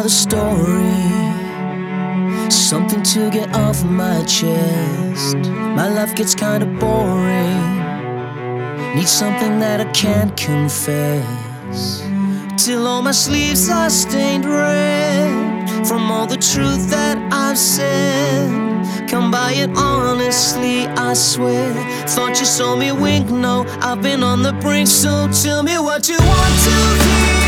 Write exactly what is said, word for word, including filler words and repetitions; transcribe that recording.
another story, something to get off my chest. My life gets kinda boring, need something that I can't confess. Till all my sleeves are stained red from all the truth that I've said. Come by it honestly, I swear. Thought you saw me wink, no, I've been on the brink. So tell me what you want to hear.